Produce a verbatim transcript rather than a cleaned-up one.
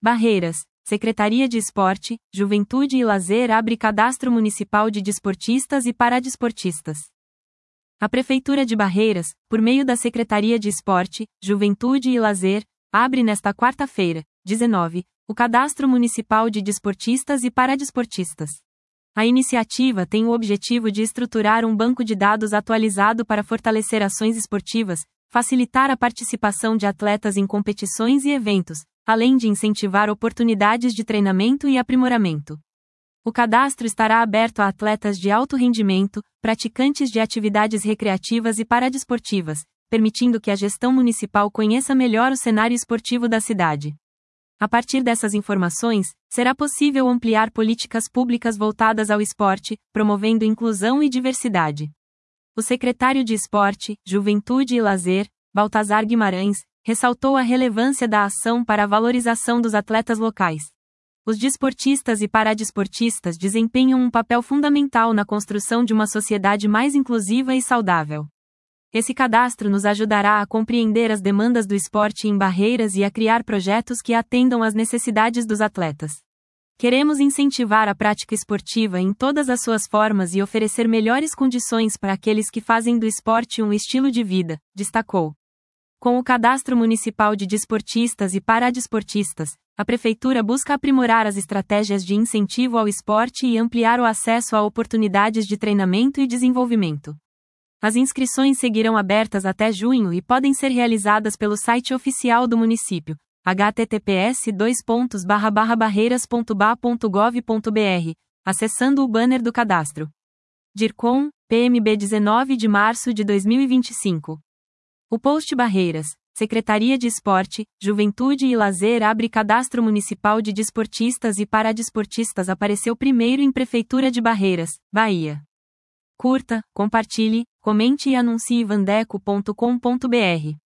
Barreiras. Secretaria de Esporte, Juventude e Lazer abre cadastro municipal de desportistas e paradesportistas. A Prefeitura de Barreiras, por meio da Secretaria de Esporte, Juventude e Lazer, abre nesta quarta-feira, dezenove, o Cadastro Municipal de Desportistas e Paradesportistas. A iniciativa tem o objetivo de estruturar um banco de dados atualizado para fortalecer ações esportivas, facilitar a participação de atletas em competições e eventos, além de incentivar oportunidades de treinamento e aprimoramento. O cadastro estará aberto a atletas de alto rendimento, praticantes de atividades recreativas e paradesportivas, permitindo que a gestão municipal conheça melhor o cenário esportivo da cidade. A partir dessas informações, será possível ampliar políticas públicas voltadas ao esporte, promovendo inclusão e diversidade. O secretário de Esporte, Juventude e Lazer, Baltazar Guimarães, ressaltou a relevância da ação para a valorização dos atletas locais. Os desportistas e paradesportistas desempenham um papel fundamental na construção de uma sociedade mais inclusiva e saudável. Esse cadastro nos ajudará a compreender as demandas do esporte em Barreiras e a criar projetos que atendam às necessidades dos atletas. Queremos incentivar a prática esportiva em todas as suas formas e oferecer melhores condições para aqueles que fazem do esporte um estilo de vida, destacou. Com o Cadastro Municipal de Desportistas e Paradesportistas, a Prefeitura busca aprimorar as estratégias de incentivo ao esporte e ampliar o acesso a oportunidades de treinamento e desenvolvimento. As inscrições seguirão abertas até junho e podem ser realizadas pelo site oficial do município, h t t p s dois pontos barra barra barreiras ponto b a ponto gov ponto b r, acessando o banner do cadastro. DIRCOM, P M B dezenove de março de dois mil e vinte e cinco. O post Barreiras, Secretaria de Esporte, Juventude e Lazer abre cadastro municipal de desportistas e paradesportistas apareceu primeiro em Prefeitura de Barreiras, Bahia. Curta, compartilhe, comente e anuncie vandeco ponto com ponto b r.